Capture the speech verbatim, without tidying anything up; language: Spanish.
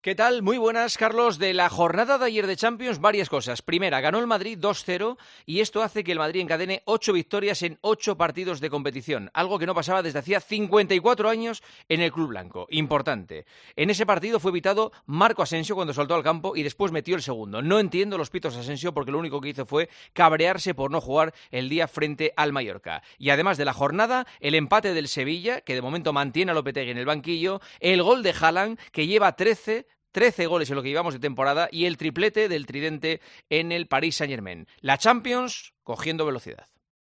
¿Qué tal? Muy buenas, Carlos. De la jornada de ayer de Champions, varias cosas. Primera, ganó el Madrid dos cero y esto hace que el Madrid encadene ocho victorias en ocho partidos de competición, algo que no pasaba desde hacía cincuenta y cuatro años en el club blanco. Importante. En ese partido fue evitado Marco Asensio cuando saltó al campo y después metió el segundo. No entiendo los pitos de Asensio porque lo único que hizo fue cabrearse por no jugar el día frente al Mallorca. Y además de la jornada, el empate del Sevilla, que de momento mantiene a Lopetegui en el banquillo, el gol de Haaland, que lleva trece trece goles en lo que llevamos de temporada y el triplete del tridente en el Paris Saint-Germain. La Champions cogiendo velocidad.